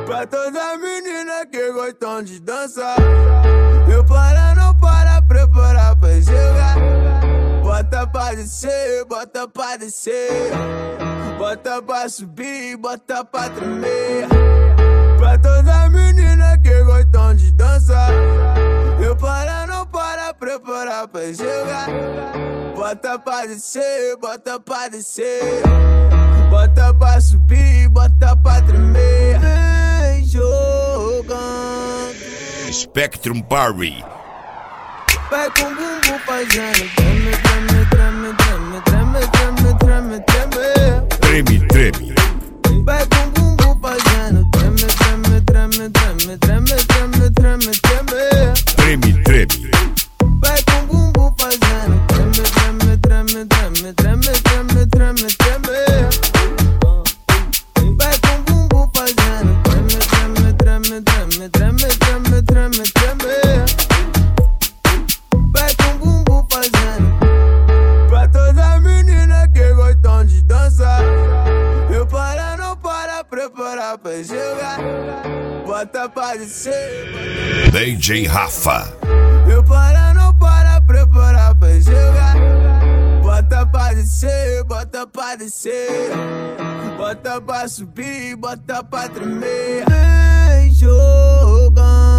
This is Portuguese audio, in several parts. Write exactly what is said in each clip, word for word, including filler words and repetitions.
Pra todas as meninas que gostam de dançar. Meu para não para, preparar pra jogar. Bota pra descer, bota pra descer. Bota pra subir, bota pra tremer. Pra todas as meninas que gostam de dançar. Meu para não para, preparar pra jogar. Bota pra descer, bota pra descer. Bota pra subir, bota pra tremer. Vem jogando. Spectrum Party. Vai com o bumbum fazendo treme, treme, treme, treme, treme, treme, treme, treme. Treme, treme. Vai com o bumbum fazendo treme, treme, treme, treme, treme, treme, treme, treme. Treme, treme. Vai com o bumbum fazendo treme, treme, treme, treme, treme, treme, treme, treme. Vai com o bumbum fazendo treme, treme, treme, treme, treme, treme, treme, treme. Vai com o bumbum fazendo. Pra todas as meninas que gostam de dançar. Eu para não para, preparar pra jogar. Bota pra descer. D J Rafa. Eu para não para, preparar pra jogar. Bota pra descer, bota pra descer. Bota pra subir, bota pra tremer. Vem jogando.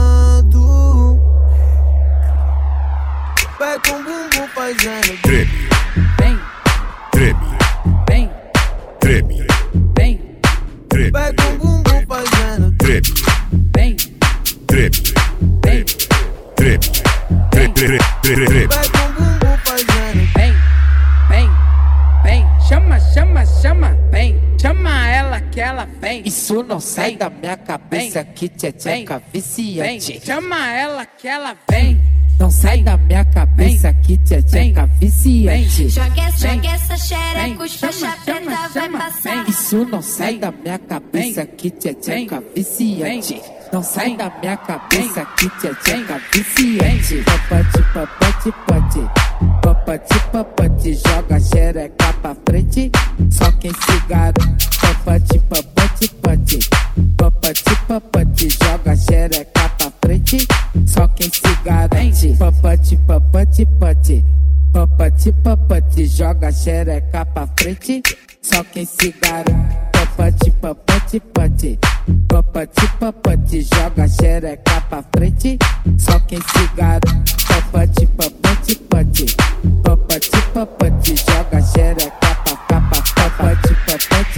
Vai com o bumbum fazendo Treme, Vem, treme, vem, treme, vem, treme, Vai com o bumbum fazendo treme, vem, treme, vem, treme, treme, treme, treme. Vai com o bumbum fazendo. vem, vem, vem. Chama, chama, chama, vem. Chama ela que ela vem. Isso não sai da minha cabeça, que tcheca Vem, viciante. chama ela que ela vem. Não sai da minha cabeça, que tcheca viciante. Joga essa, Vem. joga essa xereca, Vem. os Chama, faixa chama, preta vai chama, passar. vem. Isso não sai da minha cabeça, que tcheca viciante. Não sai da minha cabeça, que tcheca viciante. Papati, papati, pati. Papati, papati, joga xereca pra frente. Só quem se garante. Papati, papati, pati. Papati, papati, joga xereca pra frente. Só quem se garante. Papati, papati, pati. Papati, papati, joga xereca pra frente. Só quem se garante. Papati, papati, pati. Papati, papati, joga xereca pra frente. Só quem se garante. Papati, papati, pati. Papati, papati, joga xereca pra cá, pra cá. Papati, papati,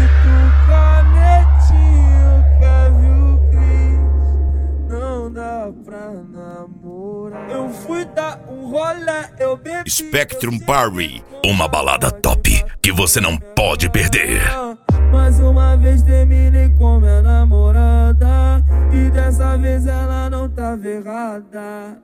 Canetinho, Kevin Cris. Não dá pra namorar. Eu fui dar um rolê, eu bebi. Spectrum Party, uma balada top que você não pode perder. Mais uma vez terminei com minha namorada. E dessa vez ela não tava errada.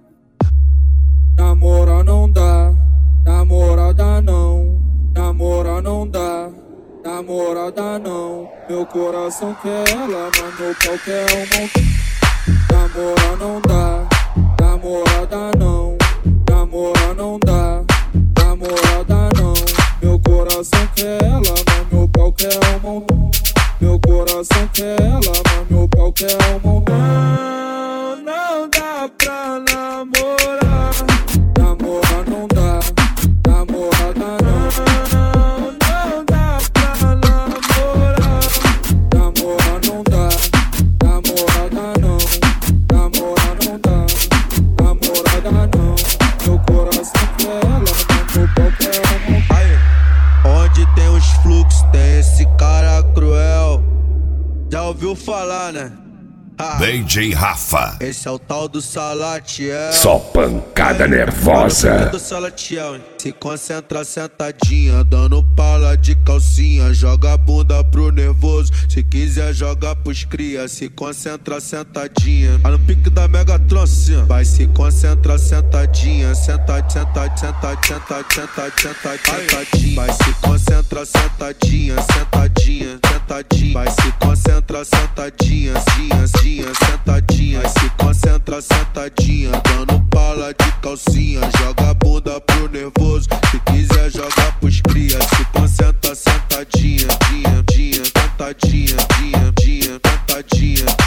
Namora não dá, namorada não. Namora não dá, namorada não. Meu coração quer ela, mas meu pau quer um montão. Namora não dá, namorada não. Namora não dá, namorada não. Meu coração quer ela, mas meu pau quer um montão. Meu coração quer ela, mas meu pau quer um montão. Não, não dá pra namorar. Namora não dá, namorada não. Não dá pra namorar. Namora não dá, namorada não. Namora não dá, namorada não. Meu coração quer ela, mas meu pau quer um montão. Aí, onde tem os fluxos, tem esse cara cruel. Já ouviu falar, né? Ah, D J Rafa. esse é o tal do Salatiel. Só pancada nervosa. Do Salatiel, hein? Se concentra sentadinha, dando pala de calcinha. Joga a bunda pro nervoso, se quiser joga pros cria. Se concentra sentadinha, tá no pique da Megatron assim, ó. Vai se concentra sentadinha, sentad, sentad, sentad, sentad, sentad, sentad, sentadinha. Vai se concentra sentadinha, sentadinha, sentadinha. Vai se concentra sentadinha, dinha, dinha, sentadinha. Vai se concentra sentadinha, dando pala de calcinha. Joga a bunda pro nervoso, se quiser jogar pros cria. Se concentra sentadinha, dinha, dinha, sentadinha, dinha, dinha, sentadinha.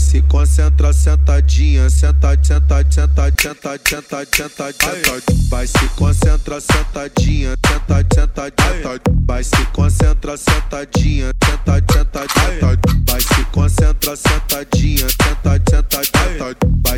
se concentra sentadinha, senta, senta, senta, senta, senta, senta, senta. Vai se concentra sentadinha, senta, senta, senta. Vai se concentra sentadinha, senta, senta, senta. Vai se concentra sentadinha, senta, senta, senta.